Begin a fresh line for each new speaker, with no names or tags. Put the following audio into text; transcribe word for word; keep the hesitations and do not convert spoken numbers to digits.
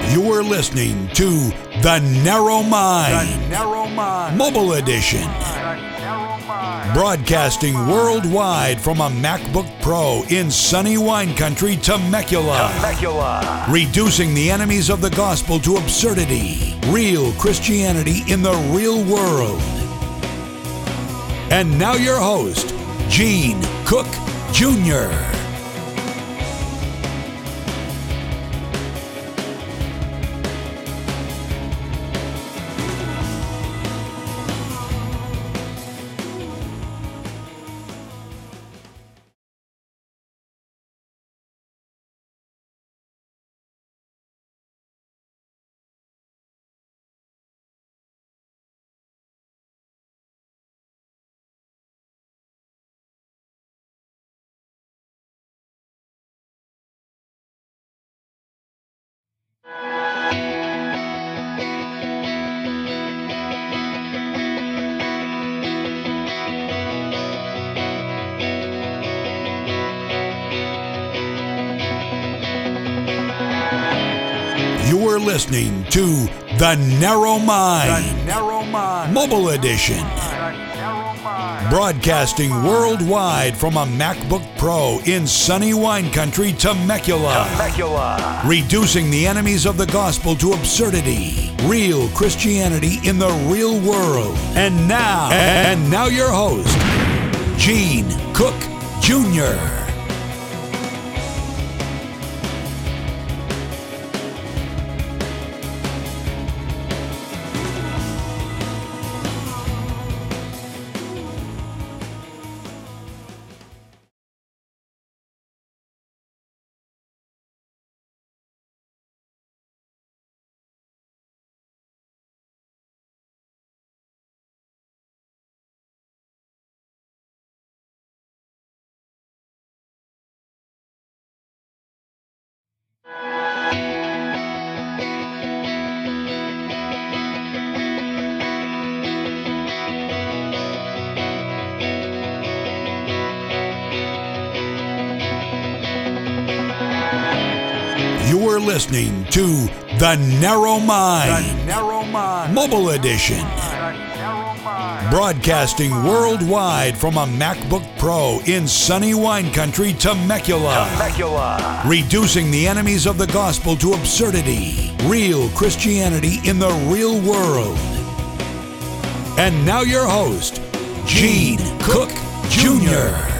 You are listening to The Narrow Mind,
The Narrow Mind.
Mobile Edition.
The Narrow Mind.
Broadcasting worldwide from a MacBook Pro in sunny wine country, Temecula.
Temecula.
Reducing the enemies of the gospel to absurdity. Real Christianity in the real world. And now your host, Gene Cook Junior You are listening to The Narrow Mind,
The Narrow Mind.
Mobile Edition.
The Narrow Mind.
Broadcasting worldwide from a MacBook Pro in sunny wine country, Temecula.
Temecula.
Reducing the enemies of the gospel to absurdity. Real Christianity in the real world. And now, and now your host, Gene Cook Junior You are listening to The Narrow Mind,
The Narrow Mind.
Mobile Edition.
The Narrow Mind.
Broadcasting worldwide from a MacBook Pro in sunny wine country, Temecula.
Temecula.
Reducing the enemies of the gospel to absurdity. Real Christianity in the real world. And now your host, Gene Cook Junior